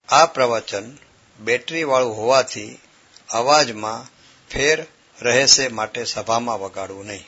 આ પ્રવચન બેટરીવાળું હોવાથી અવાજમાં ફેર રહેશે માટે સભામાં વગાડવું નહીં.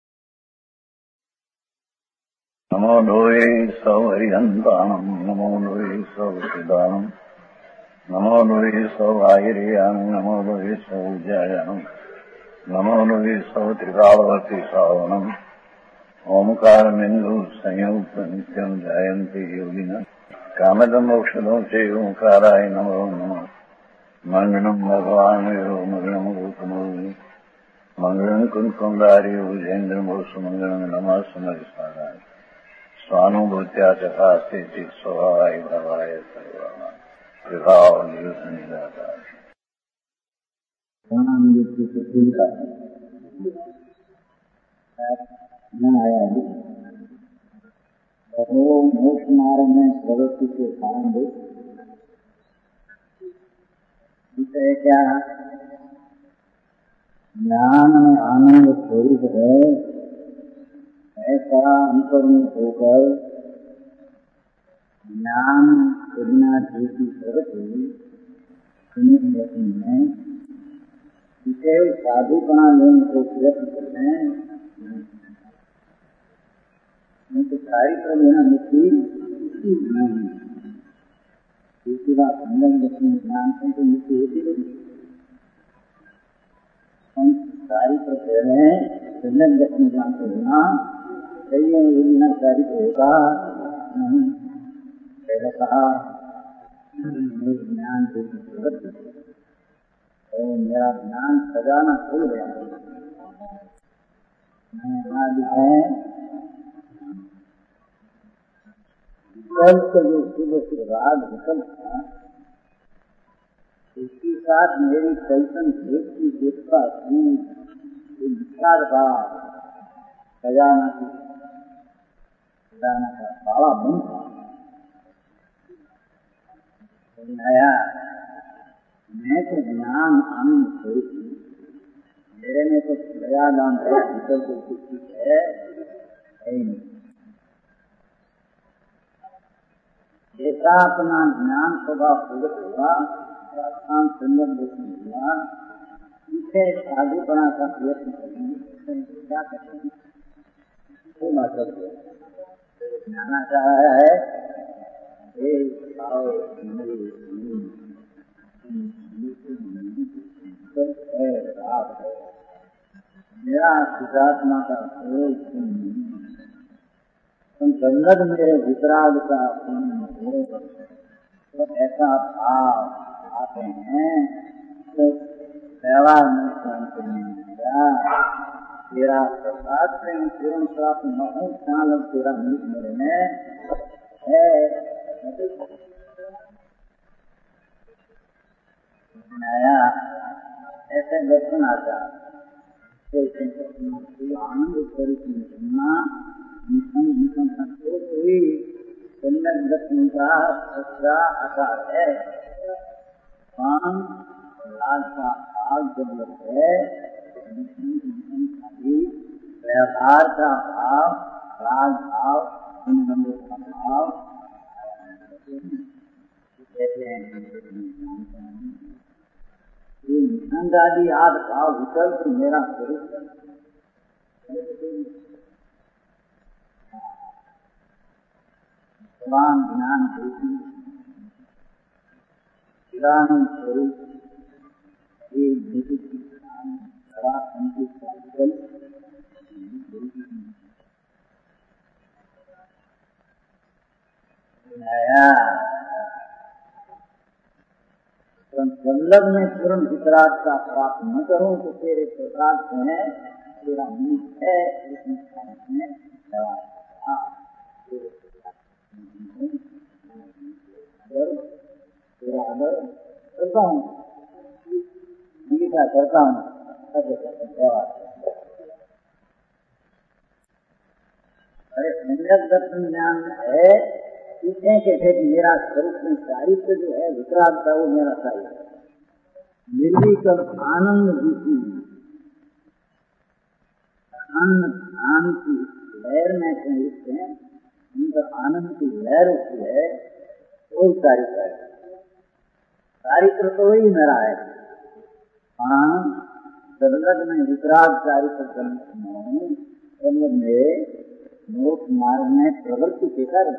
નમો લોહે સૌ હરિહંતાણમ નમો લોહે સૌ સિદાનમ નમો લોહે સૌ આયર્યામ નમો લોહે સૌ જયામ નમો લોહે સૌ ત્રિકાળવતી સાવનમ ઓમકાર બિંદુ સંયુક્ત નિત્યમ જયંતી યોગિના કામદમ મોક્ષદો છે ઓંકારાય નમો નમઃ મંગળમ ભગવાન મંગળમ ગૌતમોની મંગળમ કુંકુંદારી ભુજેન્દ્રમોષ મંગળમ નમઃ સમરિસ્મરાય स्वानुभूत्या चकास्ते चित स्वभावाय भवाय सर्वमा विभाव निदाता मोक्ष मार्ग में प्रवृत्ति के कारण क्या ज्ञान में आनंद स्वरूप है, ऐसा अंतर्मुख होकर ज्ञान प्रज्ञा की प्रगति में इसे साधुपना लेने को प्रयत्न करते हैं. तो सारी प्रज्ञा मुक्ति नहीं, दूसरी बात संगम दक्षिण ज्ञान से तो मुक्ति होती नहीं. हम सारी प्रक्रिया है संगम दक्षिण ज्ञान से होना चाहिए, ये बिना सारी होगा नहीं. पहले कहा ज्ञान से तो मेरा ज्ञान खजाना खुल गया. है विकल्प जो सुबह राग विकल्प था, इसके साथ मेरी चैतन भेद की देखता विचार का खजाना का बाला बन आया. मैं तो ज्ञान आनंद स्वरूप हूँ, मेरे में तो दयादान है, विकल्प कुछ है नहीं. जैसा अपना ज्ञान स्वभाव प्रगट हुआ, संगम हुआ, इसे साधुपना का प्रयत्न करेंगे. क्या करेंगे? ज्ञाना चाह है मेरा सिद्धात्मा का संगत मेरे वितराग का तो ऐसा भाव आते हैं तो व्यवहार में तेरा प्रसाद प्रेम पूर्ण प्राप्त न हो चालक तेरा मीत मेरे में है. आया ऐसे दर्शन आता आनंद स्वरूप में सुनना मिशन संतोष हुई. संगत दर्शन का सच्चा आकार है. काम लाल का भाव जब है, व्यवहार का भाव, राग भाव, संबंध का भाव आदि आदि भाव विकल्प मेरा स्वरूप भगवान ज्ञान स्वरूप संलग्न में पूर्ण वितराग का प्राप्त न करूं तो तेरे प्रसाद में तेरा मीत है. तेरा आदर करता हूँ, गीता करता हूँ. अरे संगत दर्शन ज्ञान है, इतने के भेद मेरा स्वरूप में साहित्य जो है वितरागता वो मेरा साहित्य निर्विकल्प आनंद जीती आनंद की लहर में लिखते हैं, उनका आनंद की लहर होती है वही कार्य है. चारित्र तो ही मेरा है। हाँ, संलग्न विकराग चारित्र संलग्न मोक्ष मार्ग में प्रवृत्ति के कारण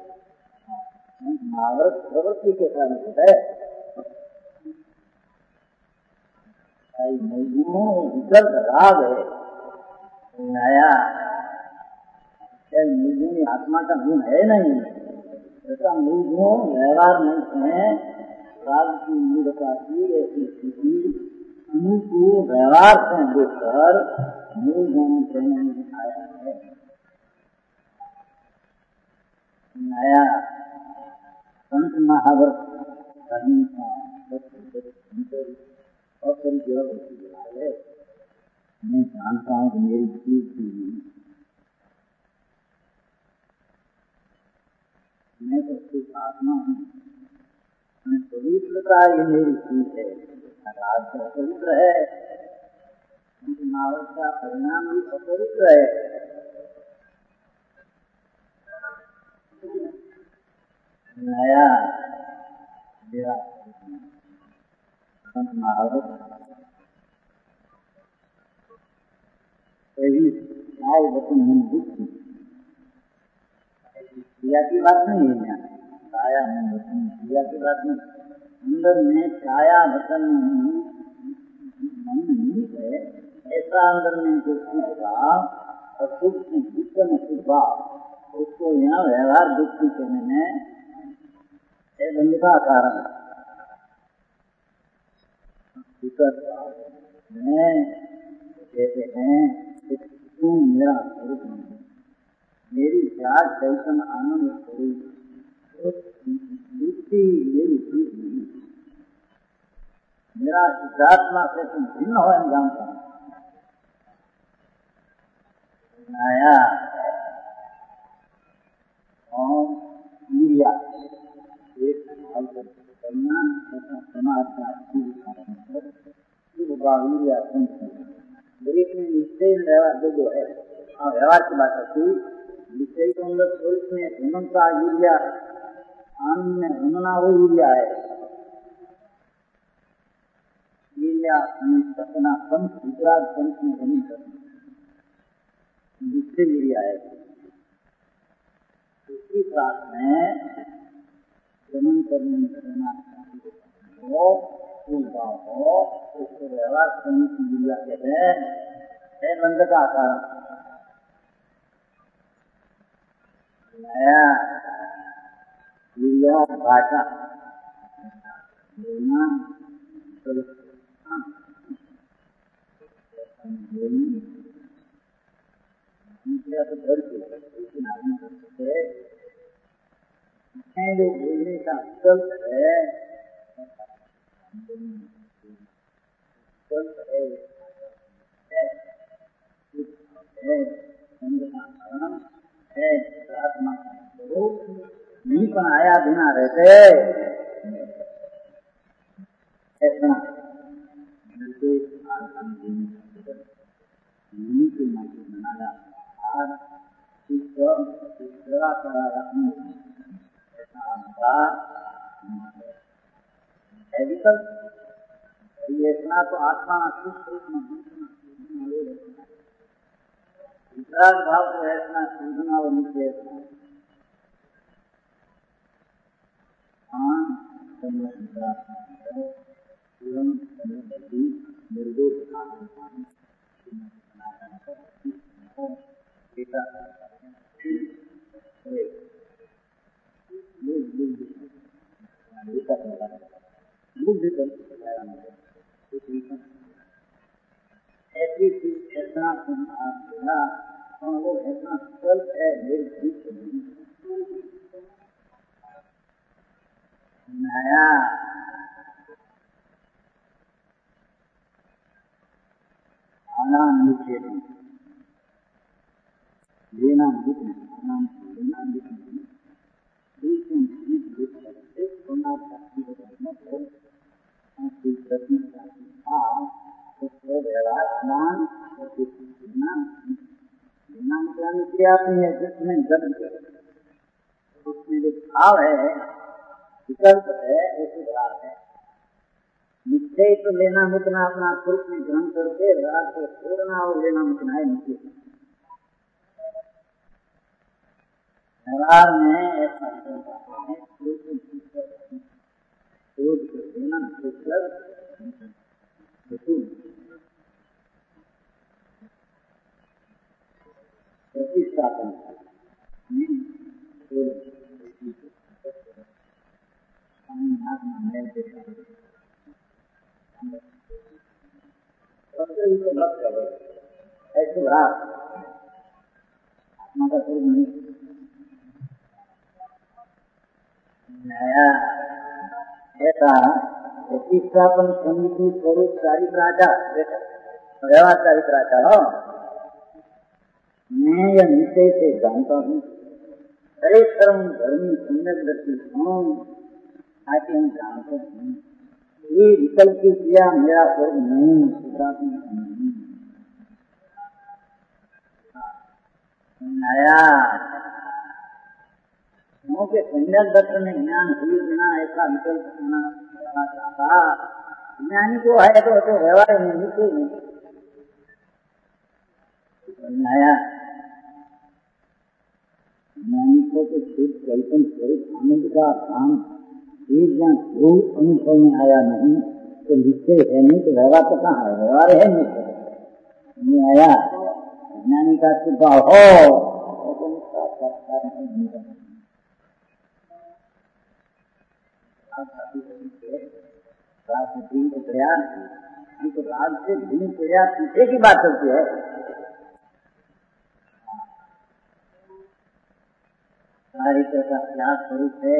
प्रवृत्ति के कारण है। विकल्प राग है नया, निर्गुणी आत्मा का गुण है नहीं, ऐसा निर्गुण व्यवहार नहीं है। राग की मूलता की ऐसी स्थिति अनुकूल व्यवहार से देखकर मूल गुण कहने में आया है। नया संत महावर्त करने का अपरिचय है। मैं जानता हूँ कि मेरी चीज थी, मैं तो सिर्फ आत्मा हूँ, मैं पवित्रता ये मेरी चीज है। राग तो पवित्र है, महावर्त का परिणाम भी अपवित्र है। नया मेरा महावर्त क्रिया की बात नहीं है, यहाँ छाया नहीं वचन क्रिया की बात नहीं। अंदर में छाया वचन मन नहीं है, ऐसा अंदर में जो सुख था और सुख में दुख में सुखा, उसको यहाँ व्यवहार दुख की कहने में बंद का कारण कहते हैं कि तुम मेरा स्वरूप नहीं, मेरी जात चैतन आनंद स्वरूप मेरी चीज नहीं, मेरा सिद्धात्मा से तुम भिन्न हो जानता हूँ। नया और कल्याण समाज का एक में निश्चय व्यवहार जो है, व्यवहार की बात होती निश्चय के अंदर स्वरूप में हेमंता यूरिया आनंद में हेमना वो यूरिया है। यूरिया सपना पंच विकराग पंच में हेमी निश्चय यूरिया है। दूसरी बात में गमन करने में करना हो उसको व्यवहार करने की यूरिया कहते हैं बंद का आकार। नया यूरिया भाषा बोलना तो डर के लेकिन आदमी करते जो बोलने का विकल्प है नहीं पण आया बिना रहते ऐसा के माध्यम बनाया इतना तो आत्मा विकराग भाव को ऐसा सूझना और नीचे निर्दोष ऐसी चीज ऐसा वो ऐसा विकल्प है नया आना नीचे लेना लेना है जिसमें उसमें जो भाव है विकल्प है ऐसे भाव है निश्चय तो लेना मुकना अपना स्वरूप में ग्रहण करके राग को छोड़ना और लेना मुकना है निश्चय। व्यवहार में ऐसा है क्रोध को लेना प्रतिष्ठापन ऐसे आत्मा का स्वरूप नहीं नया ऐसा प्रतिष्ठापन समिति स्वरूप चारित्राचा व्यवहार चारित्राचा हो मैं यह निश्चय से जानता हूँ हरे कर्म धर्मी सम्यक दृष्टि हूँ आके हम जानते हैं ये विकल्प किया मेरा स्वरूप नहीं नहीं नया क्योंकि सम्यक दर्शन में ज्ञान हुई बिना ऐसा विकल्प होना चाहता ज्ञानी को है तो व्यवहार में नीचे नया ज्ञानी को तो शुद्ध चैतन स्वरूप आनंद का काम एक जन कोई अनुभव में आया नहीं तो निश्चय है नहीं तो व्यवहार तो कहाँ है व्यवहार है नहीं आया ज्ञानी का स्वभाव हो तो उसका संस्कार नहीं राग से भिन्न प्रयास पीछे की बात होती है कार्य का क्या स्वरूप है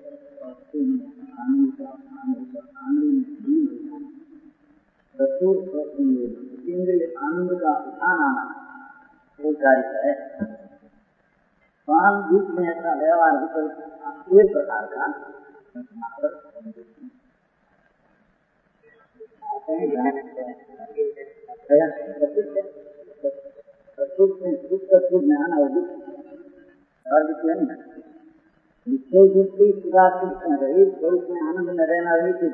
इंद्रिय आनंद का उठाना वो कार्य है स्वाम रूप में ऐसा व्यवहार विकल्प एक प्रकार का में आना और निश्चय दृष्टि स्वरूप में आनंद में रहना रही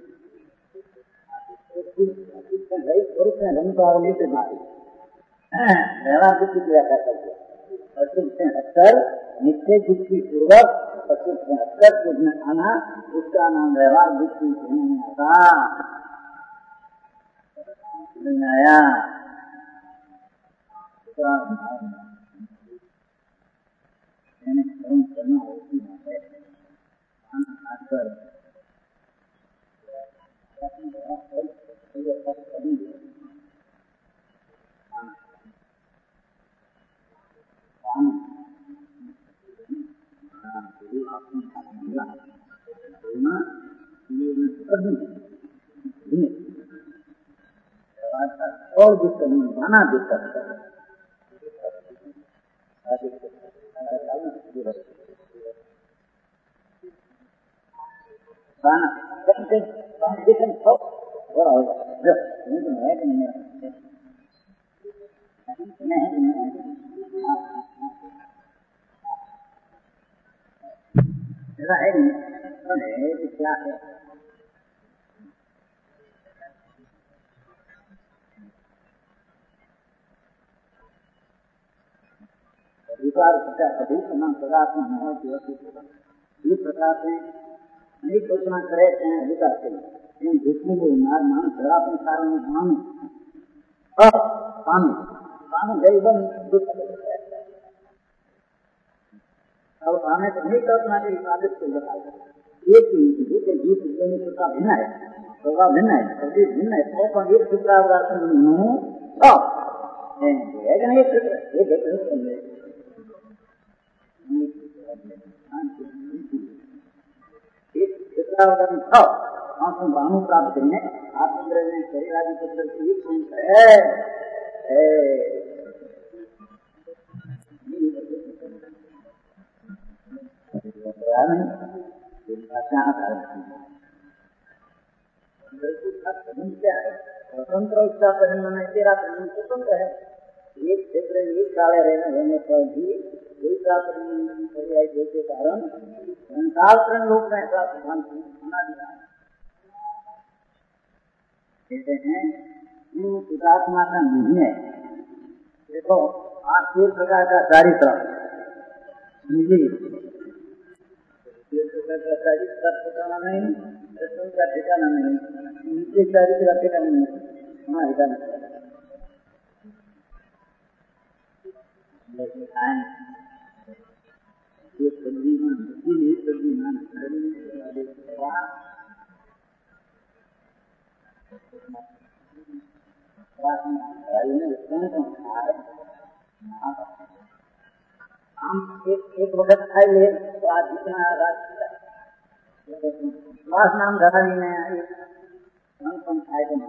स्वरूप में रंगता और नीचे मारी व्यवहार दृष्टि की व्याख्या करते अक्सर निश्चय दृष्टि पूर्वक अशुद्ध में अक्सर शुद्ध में आना उसका नाम व्यवहार दृष्टि नहीं आता नया करना होती है खासकर और दिक्कत बना दिक्कत क्या है अधिकार अधिक समान पदार्थ में इस प्रकार से अनेक कल्पना करे अधिकार के लिए जिसमें वो मान धरापन कारण मानो पानी गरीबन अब आने तो नहीं कल्पना के आदेश को बताया एक दूसरे जीव का भिन्न है स्वभाव भिन्न है शरीर भिन्न है तो एक सूत्र भानु प्राप्त करने आत्मग्रह में शरीर आदि पत्र की है स्वतंत्र उसका परिणाम है तेरा परिणाम स्वतंत्र है एक क्षेत्र एक काले रहने पर भी कोई का परिणाम के कारण संसार लोग में ऐसा सिद्धांत बना दिया कहते हैं वो सुधात्मा का नहीं है। देखो आप 3 प्रकार का चारित्र समझिए, 3 प्रकार का चारित्र ठिकाना नहीं, दर्शन का ठिकाना नहीं, नीचे चारित्र का ठिकाना नहीं, हमारा ठिकाना ये सब्जीमान इसीलिए सब्जीमान हम एक वक्त खाइए तो आज जितना श्वास नाम धरावी में कम खाए तो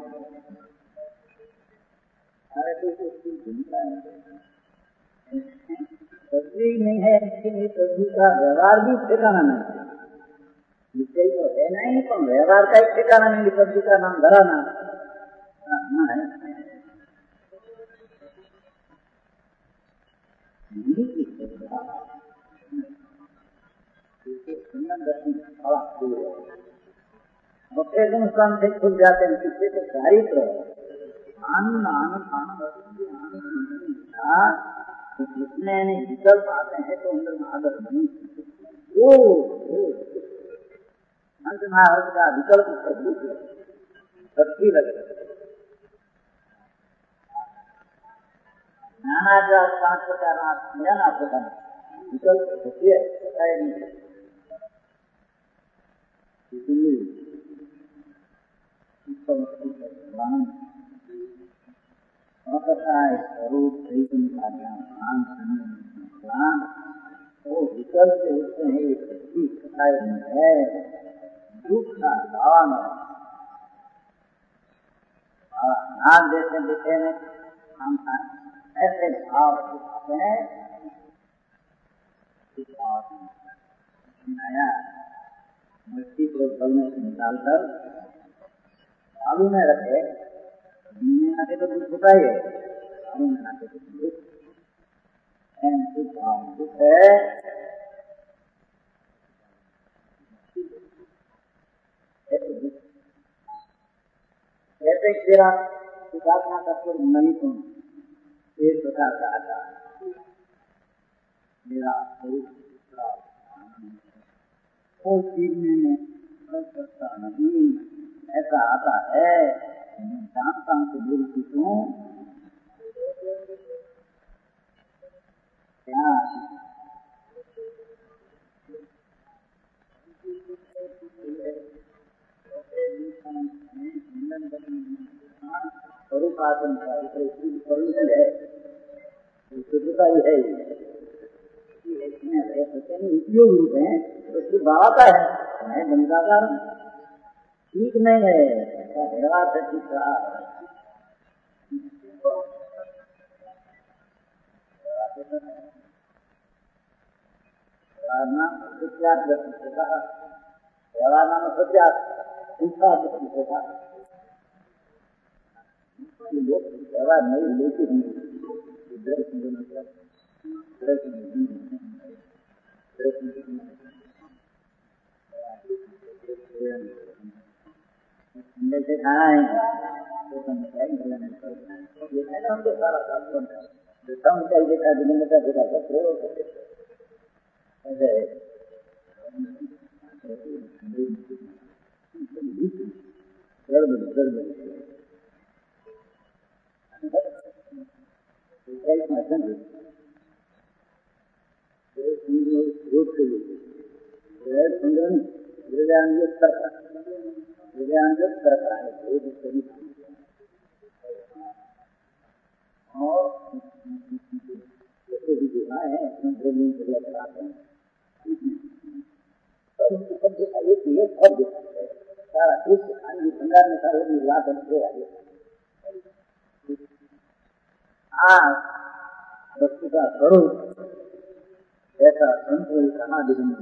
सब्जी नहीं है, इसलिए सब्जी का व्यवहार भी ठिकाना नहीं, विषय तो है नहीं तो व्यवहार का एक ठिकाना नहीं, सब्जी का नाम धराना है। एकदम स्थान से खुल जाते हैं, किससे तो चारित्र आनंद आनंद आनंद जितने विकल्प आते हैं तो अंदर आदर नहीं, वो अंत महाराज का विकल्प शक्ति लगे। नाना का 5 प्रकार नाना प्रकार विकल्प होती है, इसलिए स्वरूप वो विकल्प होते हैं, है दुख का भाव नाम जैसे लिखे में हम ऐसे भाव होते हैं। नया मिट्टी को गलने से निकालकर आलू में रखे, आगे तो दुख होता ही है, आलू में आगे तो दुख है। ऐसे तेरा सुधारना का स्वर नहीं सुन, एक प्रकार का आता मेरा स्वरूप वो सीखने में सकता नहीं, ऐसा आता है। मैं जानता हूँ तो बोल चुकूँ क्या स्वरूप आसन का स्वरूप है, शुद्धता ही है, उपयोग रूप है तो शुद्ध आता है, मैं गंगाकार ठीक नहीं है, व्यवहार है ठीक रहा व्यवहार नाम सत्यात व्यवहार नहीं लेते जैसे खाना है तो हमको सारा काम चाहिए देखा दिनता देखा प्रयोग सारा कुछ भंडार में सारे लाभ वस्तु का स्वरूप ऐसा संतुल कहाँ दिखने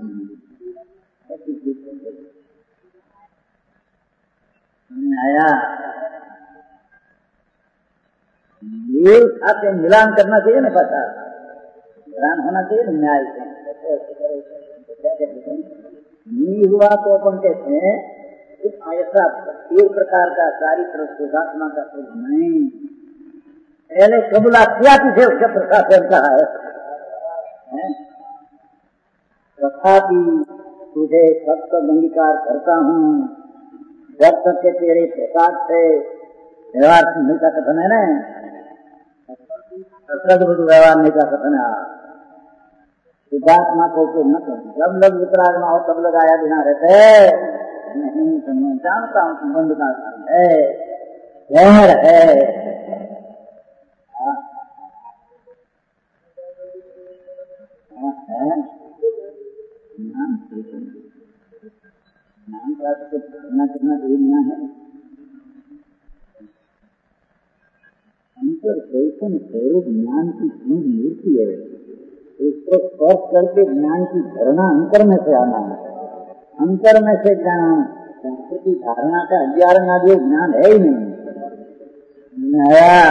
आया। ये आपसे मिलान करना चाहिए ना, पता मिलान होना चाहिए ना न्याय से। नहीं हुआ तो अपन कहते हैं ऐसा एक प्रकार का चारित्र शुद्धात्मा का कुछ नहीं। पहले कबूला किया तुझे उसके प्रशासन कहा है, तथापि तुझे सत्य अंगीकार करता हूँ। जब तक के तेरे प्रसाद से व्यवहार नहीं का कथन है ना, सदबुद्ध व्यवहार नहीं का कथन है। शुद्धात्मा को न करो। जब लोग वितरागमा हो तब लोग आया बिना रहते नहीं। तो मैं जानता हूँ संबंध का कारण है, जहर है। ज्ञान प्राप्त करना करना जोड़ना है। अंतर चैतन्य स्वरूप ज्ञान की पूर्ण मूर्ति है। उसको स्पर्श करके ज्ञान की धारणा अंतर में से आना है। अंतर में से ज्ञान संस्कृति धारणा का 11 आदि ज्ञान है ही नहीं। नया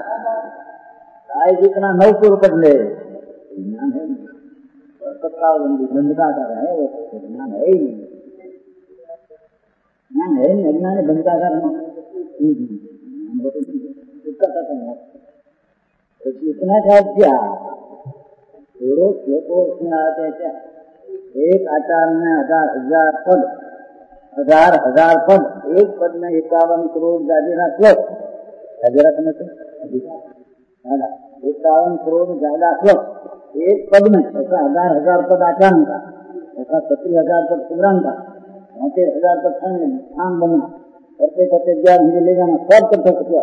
जितना 900 रुपये ले ज्ञान है नहीं। बंधका कर रहा है वो ज्ञान है ही नहीं। ज्ञान है नहीं, अज्ञान है बंधका करना उसका कथन है। इतना का क्या उसमें आते क्या, एक आचार में 1000 पद, 1000 पद, एक पद में 51 करोड़ जागीरा श्लोक, जागीरा करने से 51 करोड़ ज्यादा श्लोक एक पद में। ऐसा 1000 पद आचार्य का, ऐसा 70,000 पद पुराण का, 30,000 पद खान बनना, करते करते ज्ञान मुझे ले जाना, सब करते क्या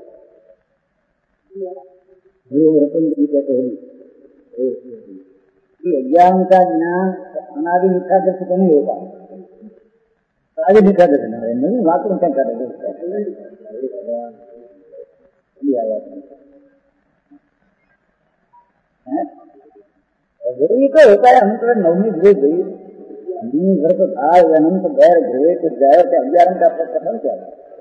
रतन जी कहते हैं ज्ञान का ज्ञान अनादि मिथ्या दर्शन को नहीं होगा। आदि मिथ्या दर्शन नहीं, मात्र क्या करेंगे जरूरी तो होता है। हम तो नवमी भेज गई घर को था अनंत गैर घुए तो जाए के 11 का कथन क्या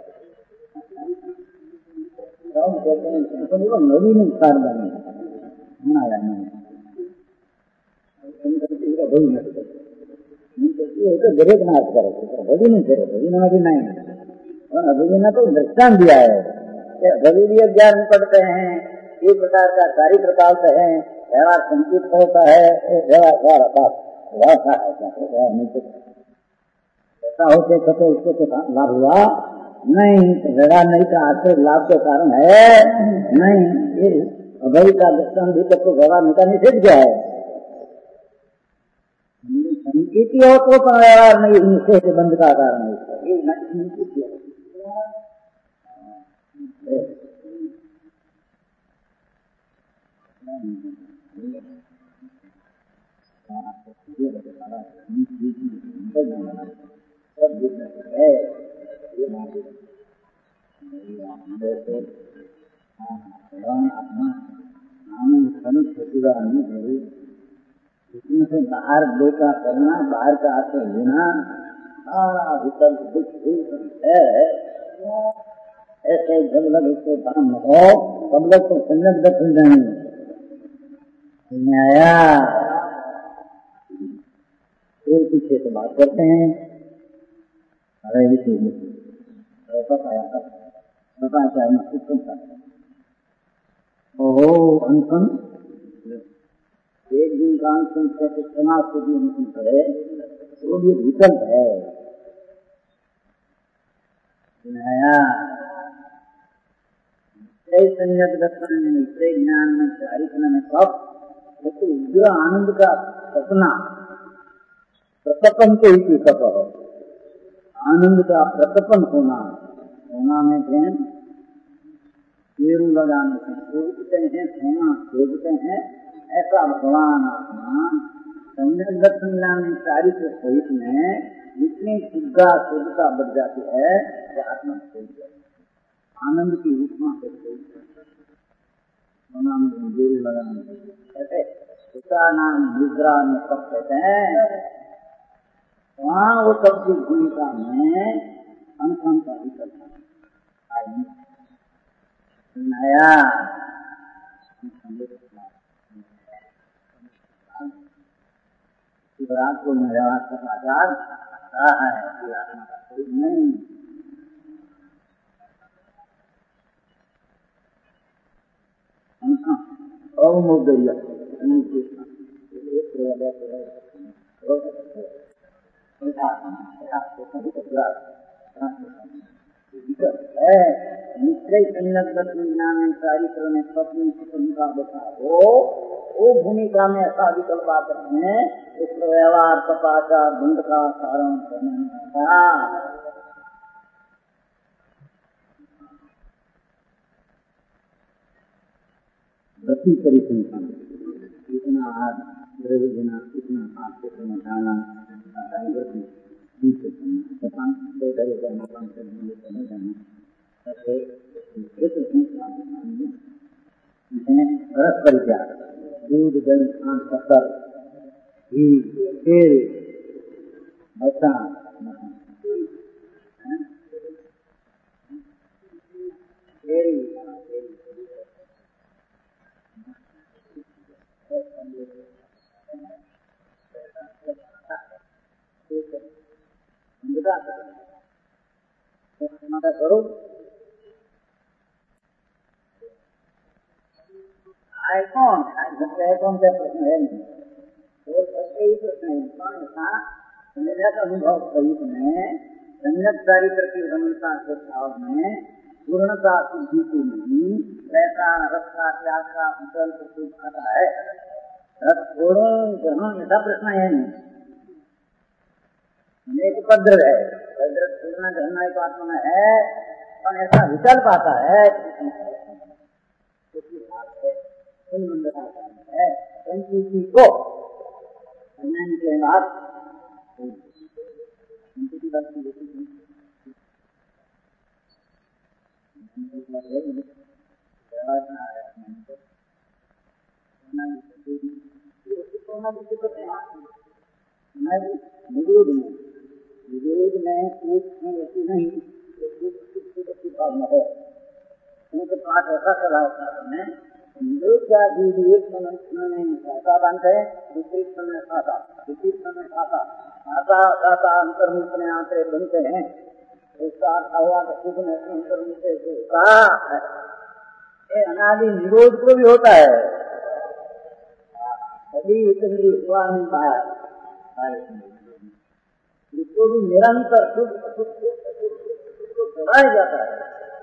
कहते हैं नवी में सार बने दरेक नाश करे भवी नहीं करे, भवी नहीं अभिना तो दृष्टान दिया है। भवी भी ज्ञान पढ़ते हैं, एक प्रकार का चारित्र पालते हैं, व्यवहार संकीर्ण होता है, व्यवहार ऐसा होते कहते उसको तो लाभ हुआ नहीं। तो व्यवहार नहीं का आश्रय लाभ के कारण है नहीं। ये अभय का दृष्टान भी तक तो व्यवहार नहीं का निषेध क्या है। संकीर्ति हो तो व्यवहार नहीं, निषेध बंध का कारण है। इसमें से बाहर दो का करना, बाहर का आश्रय लेना, भीतर दुख है। ऐसे जब लग उसको काम हो तब लग तो संयम दर्शन नहीं आया। कोई पीछे से बात करते हैं, अरे ओहो अनशन एक दिन का अनशन से समाज को भी अनशन करे वो भी विकल्प है। नया संयत दर्शन में निश्चय ज्ञान में चारित्र में सब उग्र आनंद का सपना प्रतपन को ही सप आनंद का प्रतपन होना में प्रेम पेरू लगाने से खोजते हैं, सोना खोजते हैं। ऐसा भगवान आत्मा संयत दर्शन में चारित्र सहित में इतनी शुद्धता बढ़ जाती है कि आत्मा खोज जाती है। आनंद की उष्मा से सोना में पेरू लगाने कहते उसका नाम निद्रा में सब कहते हैं। वहाँ वो सबकी भूमिका में अनशन का विकल्प नया शिवराज को मेरा समाचार कहा है कि आत्मा का स्वरूप नहीं। अवमोदय निश्चय संलग्न ज्ञान चारित्र में स्वप्न की भूमिका बता वो भूमिका में ऐसा विकल्प आकर है उस व्यवहार कपाचार धुंध का कारण गति परिसंख्यान कितना हाथ देना कितना हाथ से जाना परस्पर क्या दूध दही खान शक्कर घी तेल बच्चा करो आए कौन से प्रश्न है नहीं तो सबसे ही प्रश्न है कौन था मेरा अनुभव सहित में संगत चारित्र की रमणता के भाव में पूर्णता सिद्धि के नहीं ऐसा रस का त्याग का विकल्प सुख आता है रस छोड़ो ग्रहण ऐसा प्रश्न है नहीं एक उपद्रव है पूर्ण ग्रहण एक आत्मा है और ऐसा विकल्प आता है संस्कृति को अज्ञान के बाद विरोध में कुछ ऐसी नहीं भावना हो उनके पास ऐसा चला है विरोध का जीव एक समय खाता बनते दूसरे समय खाता दूसरे समय खाता खाता खाता अंतर्मुख में आते बनते हैं उसका अर्थ हुआ तो खुद में अंतर्मुख से ये अनादि निरोध को भी होता है कभी इतनी हुआ नहीं पाया इसको भी निरंतर बढ़ाया जाता है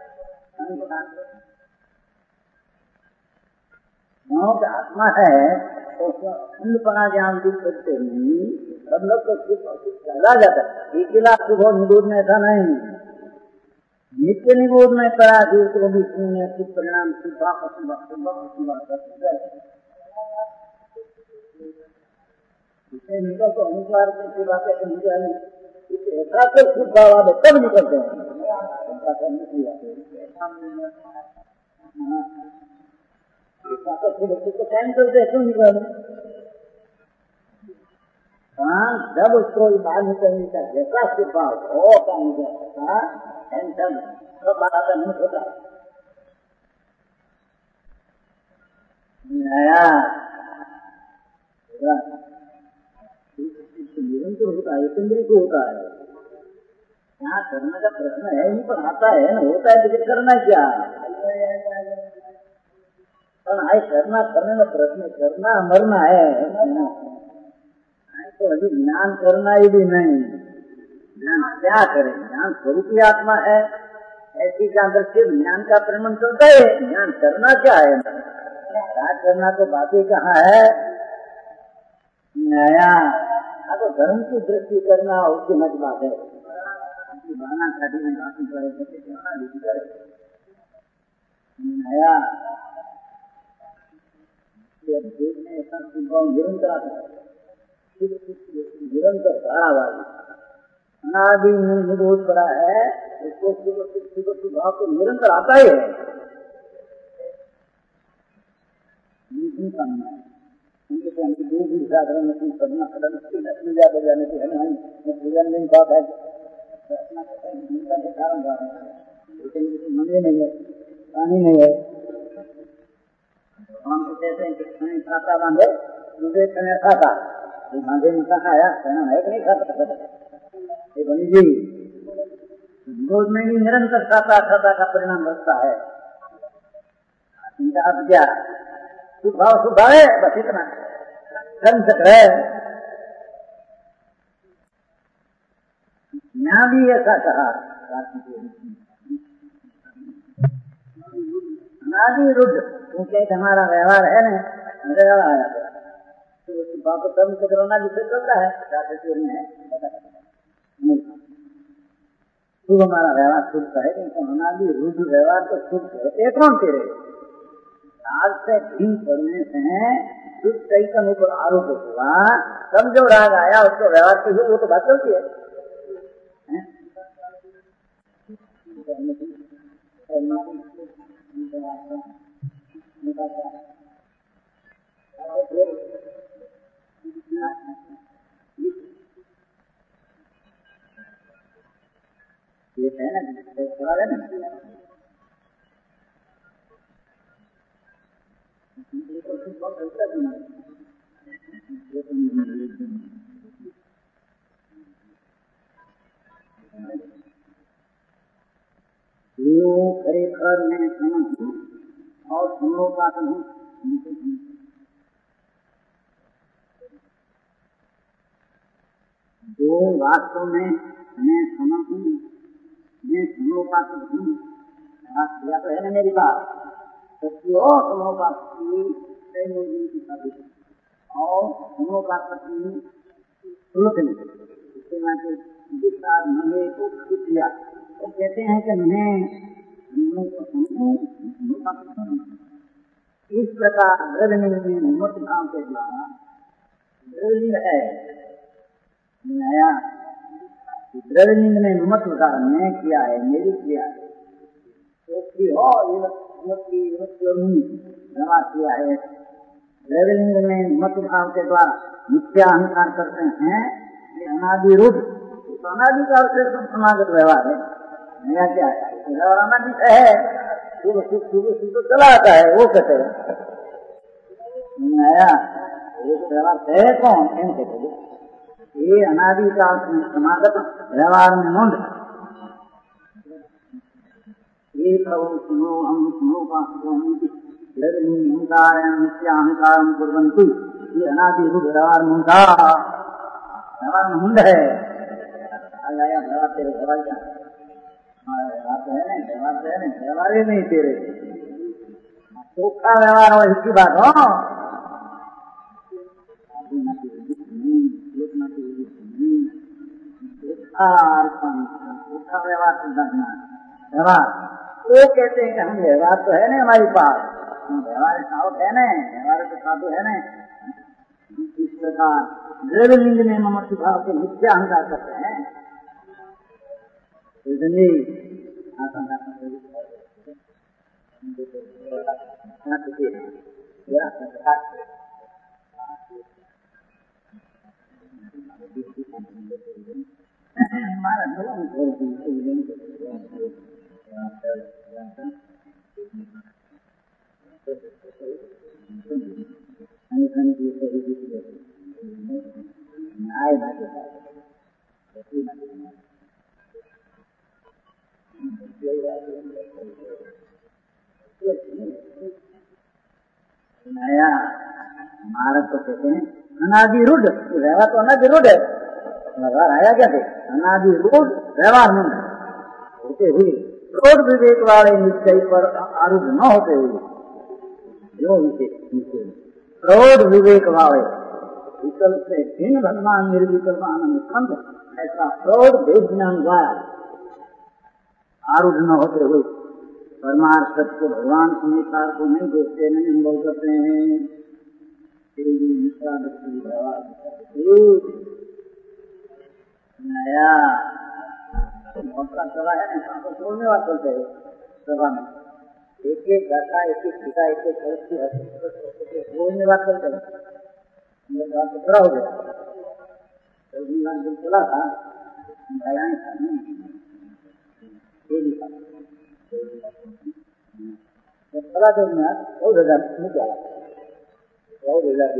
आत्मा है तो अंधपना ज्ञान दुख करते नहीं सब लोग तो सुख चला जाता है एक लाख सुख और निरोध में ऐसा नहीं नित्य निरोध में करा तो भी सुख परिणाम निकल तो अनुसार की बातें ऐसा तो सुख भाव आते तब निकलते हैं क्यों निकाले जब उसको बाहर निकलने का जैसा भाव हो टेंशन सब बात नहीं होता नया निरंतर होता है केंद्रित होता है यहाँ करने का प्रश्न है नहीं पर आता है ना होता है तो करना क्या आए करना करने में प्रश्न करना मरना है तो अभी ज्ञान करना ही भी नहीं ज्ञान क्या करे ज्ञान स्वरूपी आत्मा है ऐसी का दृष्टि ज्ञान का परिणाम चलता है ज्ञान करना क्या है क्या करना तो बाकी कहाँ है नया तो धर्म की दृष्टि करना उसकी मत बात है बहाना छाटी में बात करे नया निरंतर धारावाही अनादि निरोध पड़ा है उसको भाव तो निरंतर आता ही है दो भी साधन में करना पूजा बजाने की है नहीं बात है लेकिन मंदिर नहीं है पानी नहीं है हम तो कहते हैं कि खाता बांधे दूसरे समय खाता बांधे में कहा आया कहना है कि नहीं खाता जी रोज में ही निरंतर खाता का परिणाम रहता है। चिंता अब क्या सुख है, बस इतना कर्म तक है। यहाँ भी ऐसा कहा अनादि रुद्ध, क्योंकि हमारा व्यवहार है ना, व्यवहार आया तो बाप कर्म से करना भी चलता है, शुभ हमारा व्यवहार शुद्ध है, क्योंकि अनादि रुद्ध व्यवहार तो शुद्ध है। एक कौन तेरे आज से दिन पड़ने से शुद्ध चैतन्य ऊपर आरोप हुआ, तब जो राग आया उसको व्यवहार के वो तो बात चलती है। ये है ना थोड़ा है ना खरेखर मैं समझ हूँ और समोपासन हूँ। जो वास्तव में मैं समझ हूँ, मैं समोपासन हूँ, या तो है ना मेरी बात सत्य और समोपासन और समोपासन इसके बाद तो कहते हैं कि मैं इस प्रकार द्रव्यलिंग में मत भाव के द्वारा द्रव्यलिंग है नया द्रव्यलिंग में मत उदाहरण मैं किया है, मेरी क्रिया है किया है। द्रव्यलिंग में मत भाव के द्वारा मिथ्या अहंकार करते हैं, अनादि रूप अनादि का समागत व्यवहार है। नया क्या है व्यवहार अनादि है, सुबह चला आता है, वो कहते हैं नया एक व्यवहार है कौन एम कहते ये अनादि का समागत व्यवहार में मुंड ये सुनो हम सुनो अहंकार कुर्वन्तु ये अनादि रूप व्यवहार मुंडा व्यवहार में मुंड है। व्यवहार तेरे व्यवहार क्या व्यवहार ही नहीं तेरे सूखा व्यवहार हो इसकी बात हो सूखा व्यवहार व्यवहार वो कहते हैं कि हम व्यवहार तो है ना हमारे पास, व्यवहार साउथ है ना, व्यवहार तो साधु है ना। इस प्रकार द्रव्यलिंग में ममत्व भाव के मिथ्या अहंकार करते हैं। नया भारत को कहते हैं अनादि रूढ़ व्यवहार, तो अनादि रूढ़ है व्यवहार आया क्या थे अनादि रूढ़ व्यवहार में होते हुए क्रोध विवेक वाले निश्चय पर आरूढ़ न होते हुए जो क्रोध विवेक वाले विकल्प से भिन्न भगवान निर्विकल्प आनंद खंड ऐसा क्रोध भेद ज्ञान द्वारा आरूढ़ न होते हुए परमार्थ सत्य को भगवान संसार को नहीं देखते, नहीं अनुभव करते हैं। नया मौका चला है ना, छोड़ने वाला चलते है सभा में एक एक घटा एक एक पिता एक एक छोड़ने वाला चलते है। बात तो खड़ा हो गया चला था बयान चला तो बहुत हजार निकाला बहुत हजार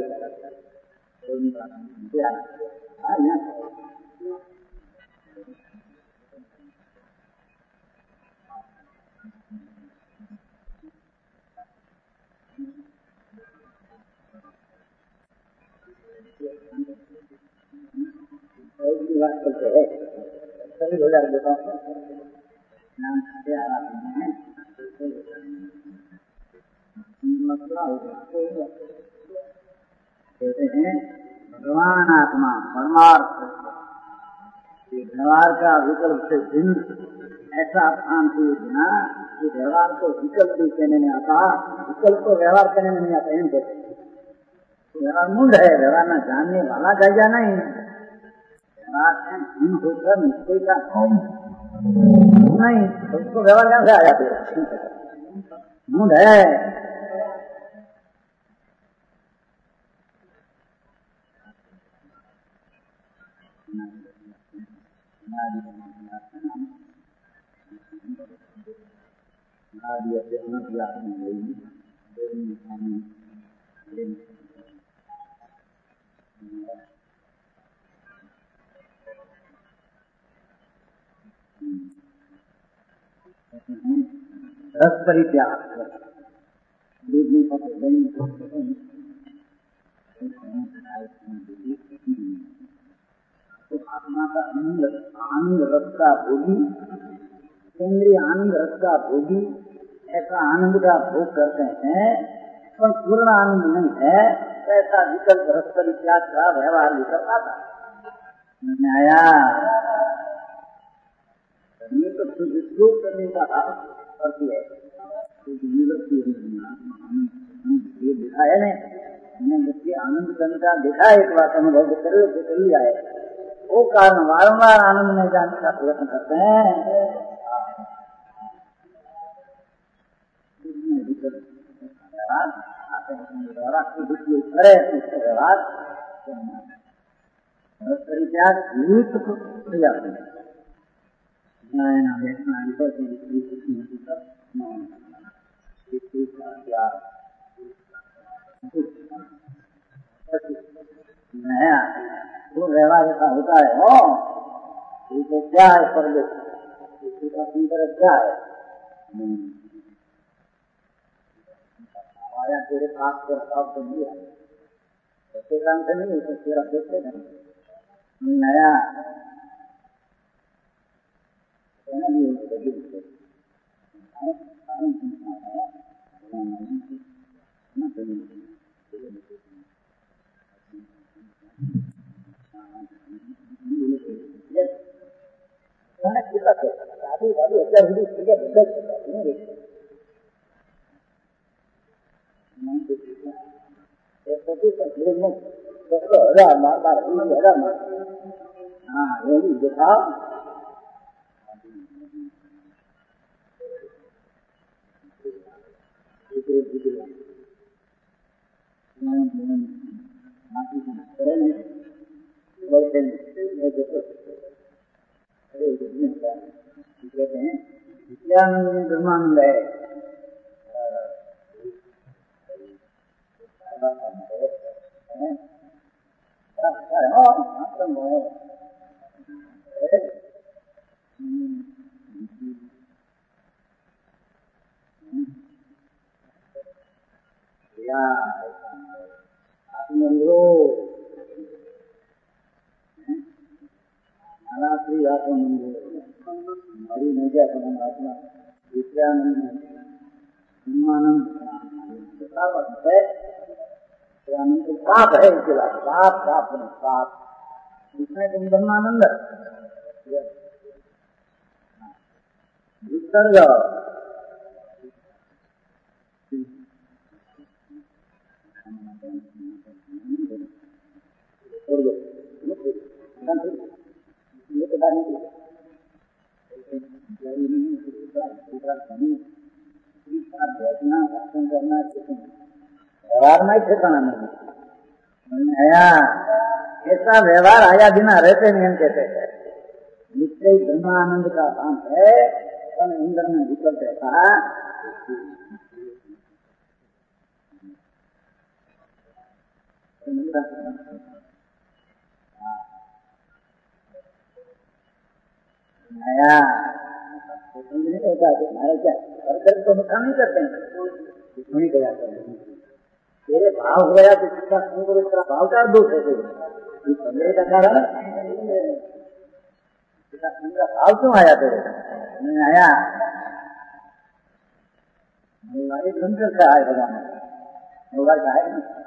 सभी हो जाए देता हूँ नाम से आराधना है कहते हैं भगवान आत्मा परमार्थ व्यवहार का विकल्प से भिन्न ऐसा स्थान के बिना कि व्यवहार को विकल्प भी कहने में आता, विकल्प को व्यवहार कहने में नहीं आता। इन कहते व्यवहार मूल है, व्यवहार न जानने वाला जायजा नहीं, व्यवहार भिन्न होकर निश्चय का नहीं, उसको व्यवहार कहाँ से आ जाते मूल है। रस परित्याग तो आत्मा का आनंद रस का भोगी, इंद्रिय आनंद रस का भोगी, ऐसा आनंद का भोग करते हैं पर पूर्ण आनंद नहीं है, ऐसा विकल्प रस परित्याग का व्यवहार भी कर पाता आया। ये तो सुख करने का करती है, ये देखा है ने बच्चे आनंद करने का देखा है, एक बात अनुभव कर लिया है, वो कारण वारंवार आनंद में जाने का प्रयत्न करते हैं। व्यवहार परित्याग वो व्यवहार ऐसा होता है हो, तो क्या है परदेश का सुंदर क्या है हमारा तेरे पास पर साफ तो दिया ऐसे काम से नहीं, तो तेरा देखते नया यही देखा कहते हैं नित्यानंद ब्रह्मानंद है, हमारी नैजा परमात्मा नित्यानंद ब्रह्मानंद साफ है, इसके बाद साफ साफ साफ इसमें तुम ब्रह्मानंद विसर्ग व्यवहार में ठिकाना नहीं आया, ऐसा व्यवहार आया बिना रहते नहीं हम कहते हैं। निश्चय ब्रह्मानंद का काम है, इंद्र में विकल्प ऐसा नया नहीं होता कि हमारे क्या और तो नुकसान नहीं करते हैं, नहीं गया तेरे भाव हो गया तो जिसका भाव का दोष है, का कारण मेरा भाव क्यों आया तेरे? नहीं आया, एक मंदिर से आए भगवान, मोबाइल का है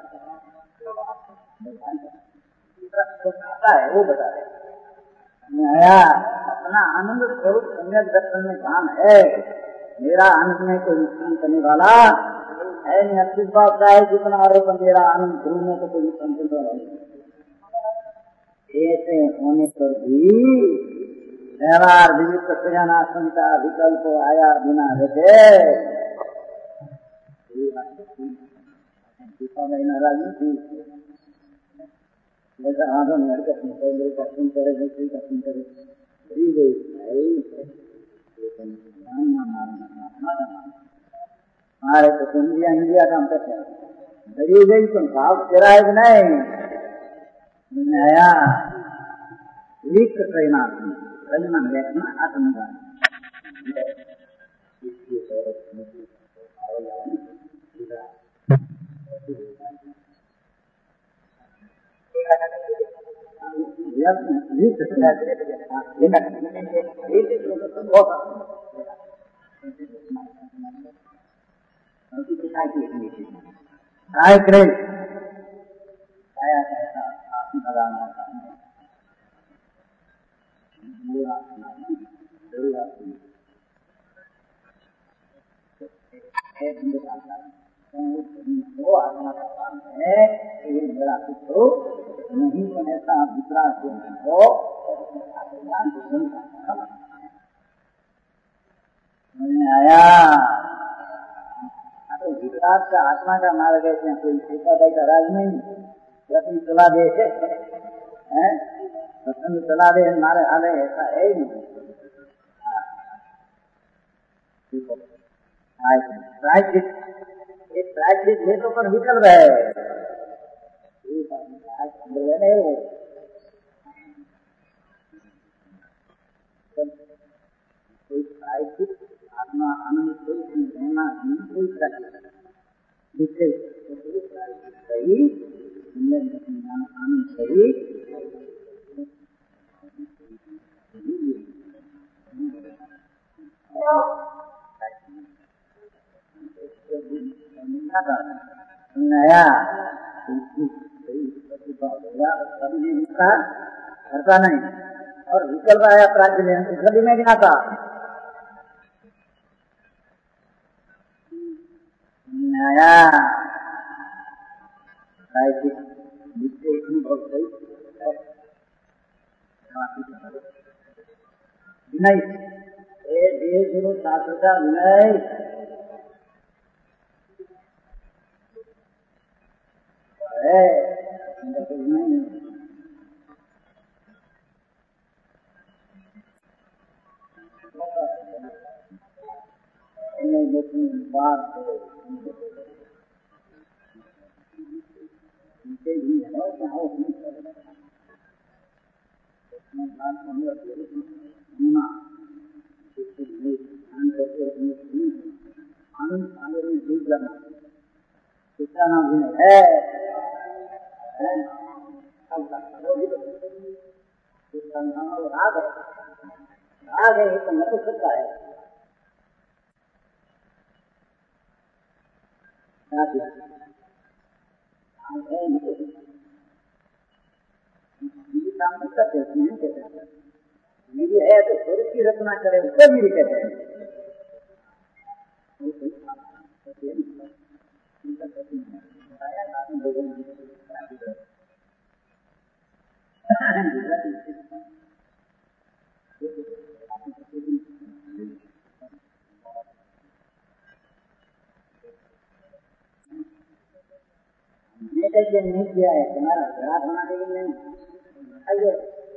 वो बता रहे। नहीं आया, अपना आनंद स्वरूप सम्यक दर्शन में काम है। मेरा आनंद में कोई नुकसान करने वाला है नहीं। अस्तित्व बात का है जितना आरोप मेरा आनंद गुरु में तो कोई नुकसान करने वाला नहीं। ऐसे होने पर भी व्यवहार विविध सृजनाशंका विकल्प आया बिना रहते राजनीति जैसा आधो में हरकत में पहले दर्शन करे दूसरी दर्शन करे हमारे तो इंडिया काम करते हैं। डरी गई तुम भाव तेरा है कि नहीं? नया लिख करना देखना आत्मज्ञान वो आत्मा का काम है। ये मेरा पुत्र नहीं तो ऐसा विश्वास हो आया तो विश्वास का आत्मा का मार्ग है। कोई सेवादाई का राज नहीं। रत्न चला दे रत्न चला दे मारे हाले ऐसा है ही नहीं। प्रायश्चित है तो पर विकल रहे कोई प्रायश्चित आत्मा आनंद कोई रहना नहीं कोई प्रायश्चित सही आनंद सही नया करता नहीं और विकल्प आया प्राच्य में कभी नहीं गिनाता। नया विनय देव गुरु शास्त्र का विनय है। आनंद सागर में डूब जाना इसका नाम विनय है। राग है तो न तो सकता है। काम नहीं करते मेरी है तो स्वरूप की रचना करे उसको मेरी कहते हैं। नहीं किया है तुम्हारा घड़ा बना देगी नहीं आइए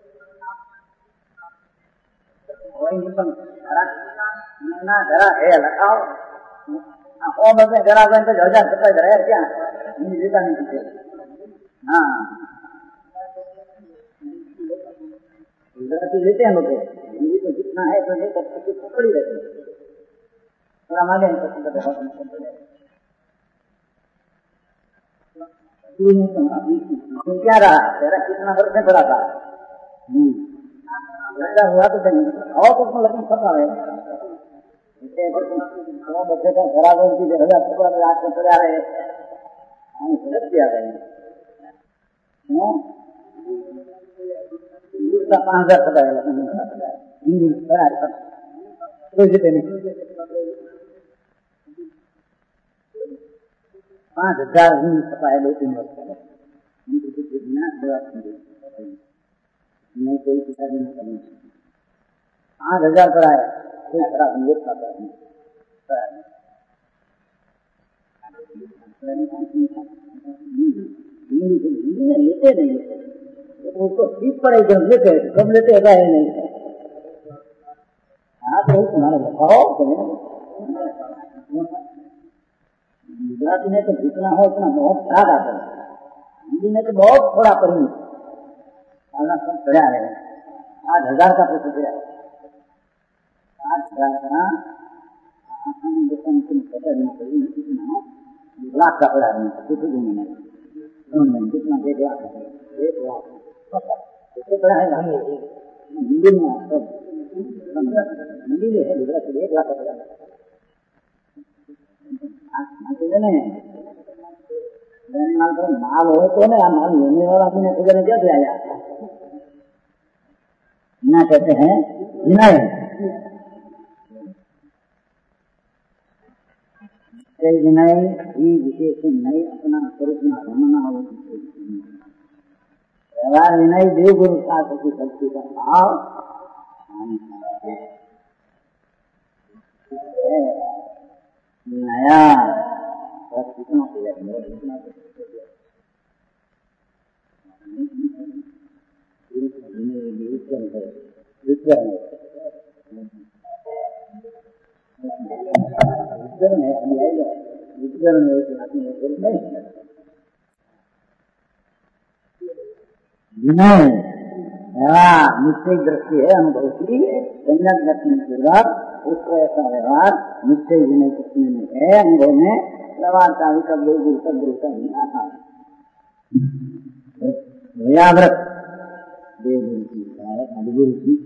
ना घड़ा है लगाओ घड़ा बन तो जजा सकता घर है क्या देता नहीं पीछे। हाँ लेते हैं लोग तो जितना है तो नहीं पकड़ी रहती थोड़ा मांगे क्या रहा तेरा कितना वर्ष में पड़ा था लगा हुआ तो नहीं और तो लेकिन पता है बच्चे का खराब होती है 1000 टका आज से चला रहे हम गलत किया गए उसका 5000 टका है 5000 ही पता है 2-3 वर्ष पहले नहीं कोई किसी नहीं करनी 5000 पर आया कोई खराब नहीं खाता लेते नहीं उसको ठीक पड़े जब लेते कब लेते है नहीं हाँ तो तुम्हारे बताओ गुजराती में तो जितना हो उतना बहुत साथ आता है हिंदी में तो बहुत थोड़ा पड़ी सब पड़ा रहे 5000 का पैसा दिया 5000 का लाख का पड़ा रहे किसी भी महीने कितना 1 लाख 1 लाख कितने पड़ा है हिंदी में हिंदी में है गुजराती 1 लाख का पड़ा माल हो तो ना माल लेने वाला भी नहीं तुझे क्या दिया जाता ना कहते हैं विनय विनय ही विशेष नहीं अपना स्वरूप में रमना हो व्यवहार विनय देव गुरु शास्त्र की शक्ति का भाव नया कितना विनय निश्चय दृष्टि है अनुभव की संज्ञक दर्शन के बाद उसको ऐसा व्यवहार निश्चय विनय कितने में है अनुभव में व्यवहार का भी सब गुरु का नहीं आता व्याव्रत देवगुरु की अदगुरु की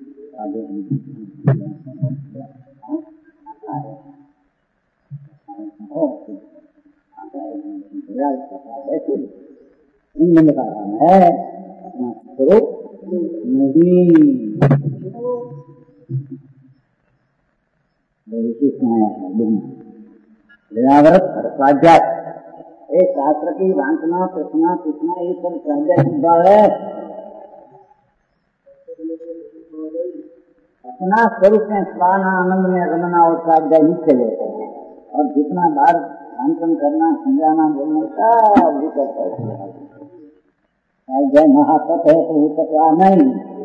इनमें का नाम है स्वरूप व्याव्रत स्वाध्याय एक शास्त्र की वांछना प्रश्ना सूचना ये सब स्वाध्याय मुद्दा है अपना स्वरूप में स्वान आनंद में रमना और स्वाध्याय ही चले और जितना बार वांछन करना समझाना बोलने का विकल्प जय महापत है तो वो पता नहीं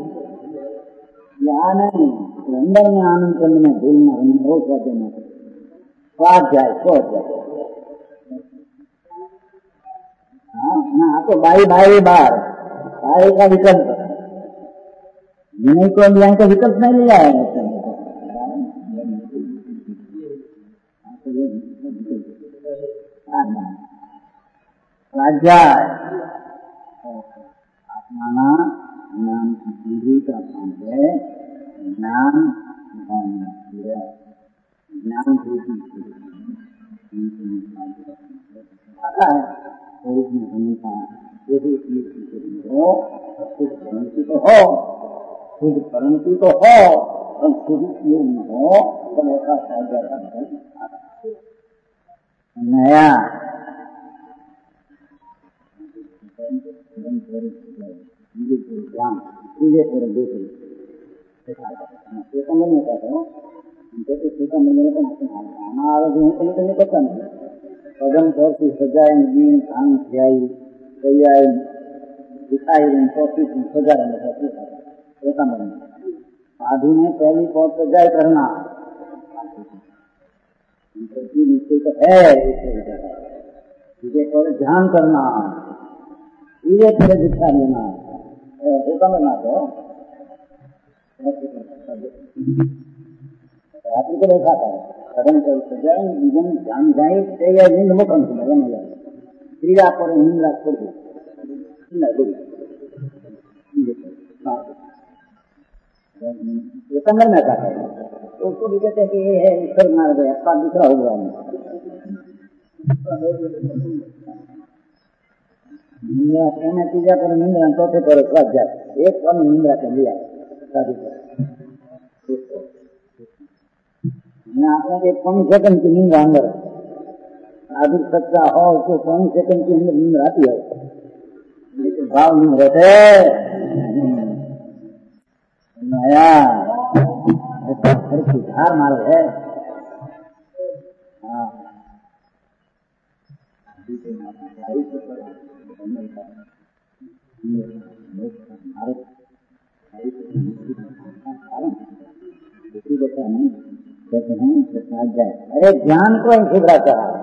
या नहीं अंदर में आनंद करने में भूलना बहुत कर देना स्वाध्याय हाँ तो बाई बार बाई का विकल्प नहीं को लिया तो विकल्प नहीं लिया है स्वाध्याय आत्माना ज्ञान की पीढ़ी का काम है ज्ञान ज्ञान आता है स्वरूप में होने का यदि हो खुद परंती तो हो खुद परंती तो हो और खुद में हो तो ऐसा फायदा नया ज्ञान सीधे पूरे दूसरे सीता मिलने का तो जैसे सीता मिलने का खाना आरोग्य है तो नहीं पता नहीं पदम पर की सजाए दीन काम खियाई तैयारी दिखाई टॉपिक सजा रहे ऐसा मिलने साधु ने पहली पौध सजाए करना नीचे तो है ध्यान करना धीरे धीरे दिखा लेना ऐसा मिलना तो रात्रि को देखा था सदन कर सजाए जीवन जान जाए तेया जिंद मुखम से लगन जाए क्रिया पर निंदा छोड़ दो ये संगल में आता है, तो उसको भी कहते हैं कि ये है ईश्वर मार्ग है, अपना दूसरा हो गया। निंद्रा कहने तीजा पर निंद्रा चौथे पर स्वाध्याय एक पन निंद्रा के लिया शादी पर आपने एक 5 सेकंड की निंद्रा अंदर आदि सच्चा हो तो 5 सेकंड की अंदर निंद्रा आती है, लेकिन भाव नहीं रहते नया घर की धार मार्ग है। अरे ध्यान को ही घबराता है,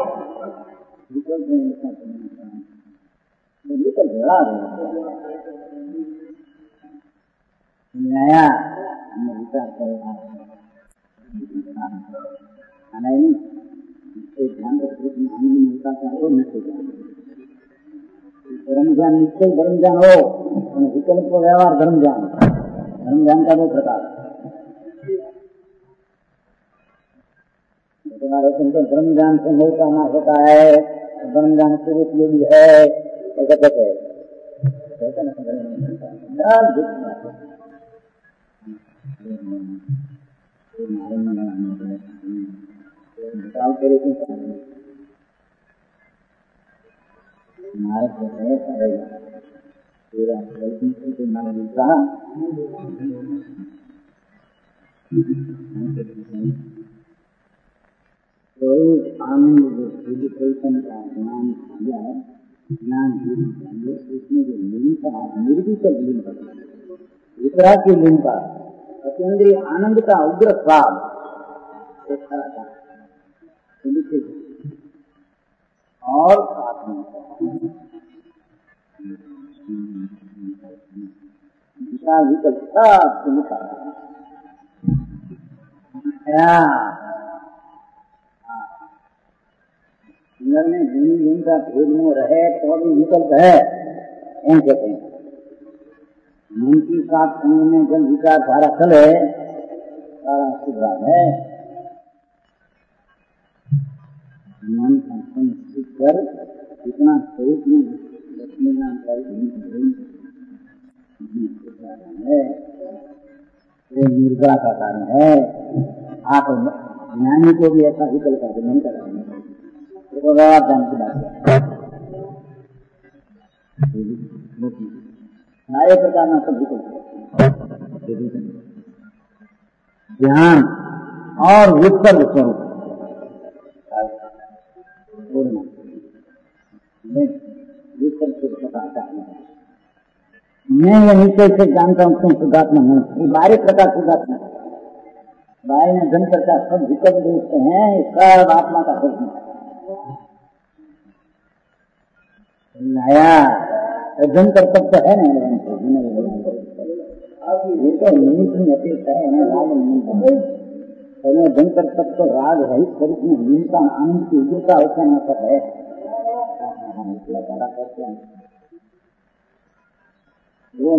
नया विचार करेगा नहीं ध्यान मिलता है धर्म ज्ञान निश्चय धर्म ज्ञान हो, विकल्प को व्यवहार धर्म ज्ञान का 2 प्रकार। तुम्हारे धर्म ज्ञान से मोह ना होता है, धर्म ज्ञान स्वरूप ये भी है, ऐसा कहते हैं आनंद जो चैतन का ज्ञान दिया है, ज्ञान उसमें जो लीनता निर्विकल लीनता वितरा की लीनता अतीन्द्रिय आनंद का उग्र स्वाद और विचार विकल्प सब लिखा में गुण का भेद में रहे तो भी विकल्प है, एम कहते हैं। मन की साथ संग में जब विचार धारा चले सारा सुधरा है, मन का संग सीख कर इतना स्वरूप में लक्ष्मी नाम का है, ये निर्गा का कारण है। आप ज्ञानी को भी ऐसा विकल्प करके नहीं कर रहे हैं, ज्ञान की बात सारे प्रकार का सब विकल्प ध्यान और विकल्प स्वरूप मैं ये नीचे से जानता हूँ क्यों शुद्धात्मा हूँ, ये 12 प्रकार शुद्धात्मा भाई ने धन प्रकार सब विकल्प देखते हैं, सब आत्मा का स्वरूप नया धन कर्तव्य है ना, ये तो निमित्त में अपेक्षा है धन कर्तव्य राग रहित स्वरूप में न्यूनता आनंद की उग्रता होता न सब है। वो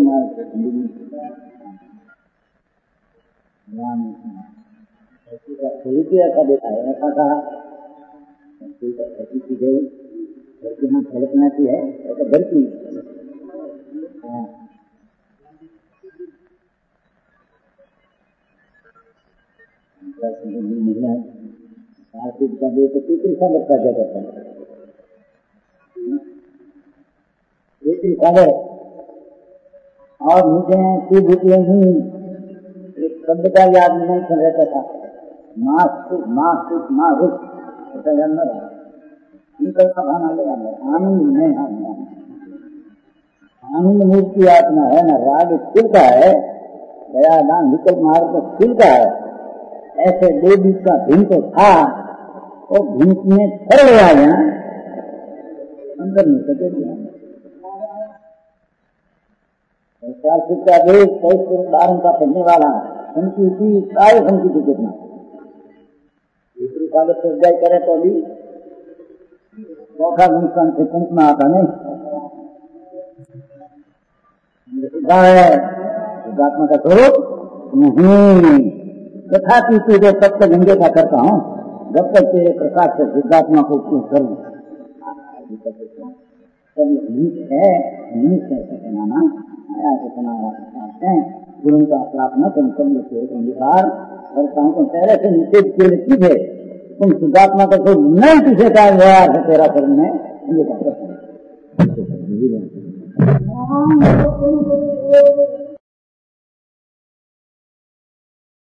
ऐसा देखा है, ऐसा कहा ऐसी चीजें घर की यहाँ फलकना की है, ऐसा घर की महिला आर्थिक का दे तो तीसरी सागर का जगह है, तीसरी सागर और मुझे बुद्धियां ही एक शब्द का याद नहीं कर रहता था, माँ ऐसा जानना रहा निकलता भाना ले आनंद नहीं आनंद मूर्ति आत्मा है ना, राग खिलता है, दया दान विकल्प मार्ग तो खिलता है। ऐसे 2 बीच का भिन्न तो था, और भिन्न में फर गया अंदर नहीं सके शिक्षा देश 12 का पढ़ने वाला संस्कृति सारे संस्कृति कितना दूसरी साल सोच करे तो भी चौथा गुणस्थान से पहुंचना आता नहीं है शुद्धात्मा का स्वरूप तथापि तुझे तब तक अनदेखा करता हूँ जब तक तेरे प्रकाश से शुद्धात्मा को क्यों करूँ। नाना आया के सुना गुरु का प्रार्थना तुम सब अंगीकार करता हूँ। तुम पहले से निषेध के लिए की थे, तुम शुद्धात्मा का कोई नहीं तुझे का व्यवहार है तेरा करने अंगीकार करते हैं।